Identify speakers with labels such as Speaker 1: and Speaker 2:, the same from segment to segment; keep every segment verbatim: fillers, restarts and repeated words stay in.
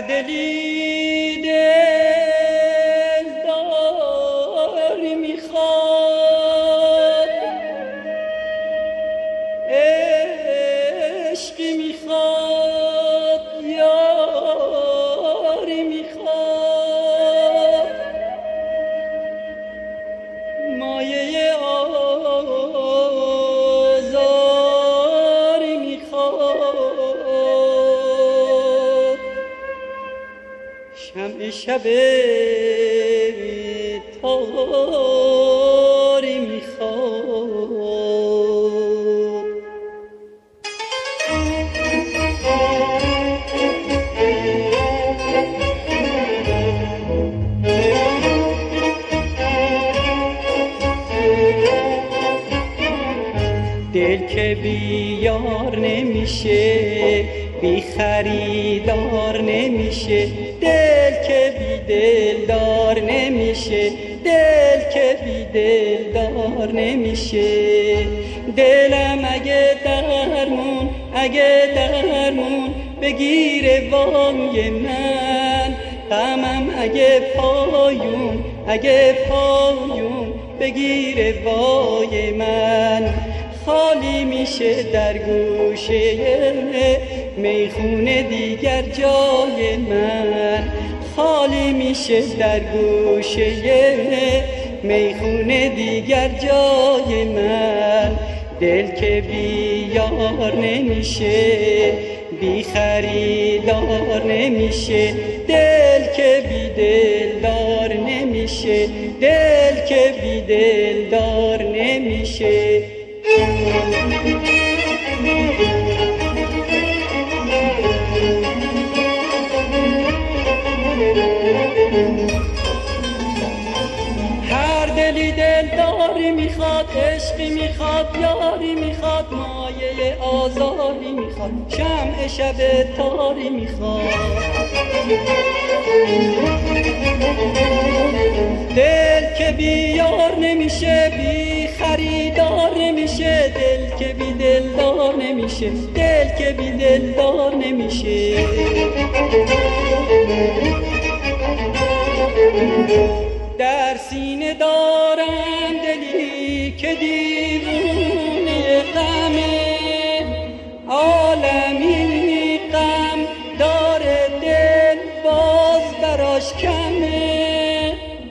Speaker 1: دلی دلدار میخواد، عشقی میخواد، یاری میخواد، مایه آزاری میخواد، شمع شب تاری میخواد. دل که بی یار نمیشه، بی خریدار نمیشه، دل که بی دلدار نمیشه، دل که بی دلدار نمیشه. دلم اگه درمون اگه درمون بگیره وای من، غمم اگه پایون اگه پایون بگیره وای من، خالی میشه در گوشه میخونه دیگر جای من، خالی میشه در گوشه میخونه دیگر جای من. دل که بی یار نمیشه، بی خریدار نمیشه، دل که بی دلدار نمیشه، دل که بی دلدار نمیشه. هر دلی دلداری میخواد، عشقی میخواد، یاری میخواد، مایه آزاری میخواد، شمع شب تاری میخواد. دل که بی یار نمیشه، بی خریدار نمیشه، دل که بی دلدار نمیشه، دل که بی دلدار نمیشه. در سینه دارم دلی که دیوونه غمه، عالمی غم داره، دل باز براش کمه.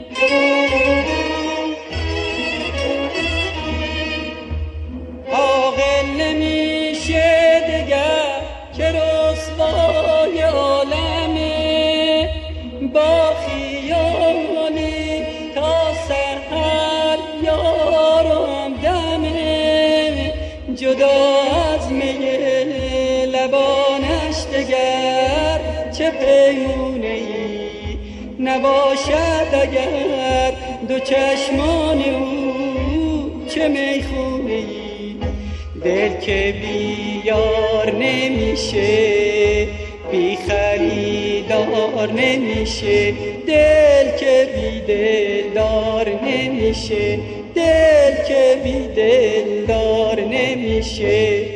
Speaker 1: عاقل نمیشه دگر که رسوای عالمه، با خیالی تا سحر یارم دمه، جدا از می لبانش دگر چه پیمونه ای نباشد اگر دو چشمان او چه میخونه ای. دل که بی یار نمیشه، بی خریدار نمیشه، دل که بی دلدار نمیشه، دل که بی دلدار نمیشه.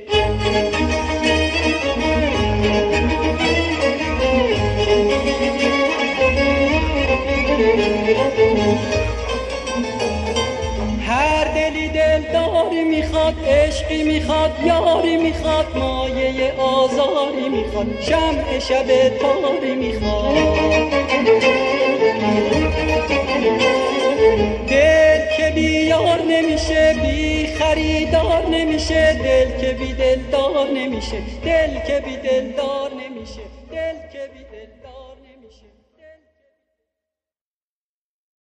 Speaker 1: هر دلی دلداری میخواد، عشقی میخواد، یاری میخواد، مایه آزاری میخواد، شمع شب تاری میخواد. دل که بی یار نمیشه، بی خریدار نمیشه، دل که بی دلدار نمیشه، دل که بی دلدار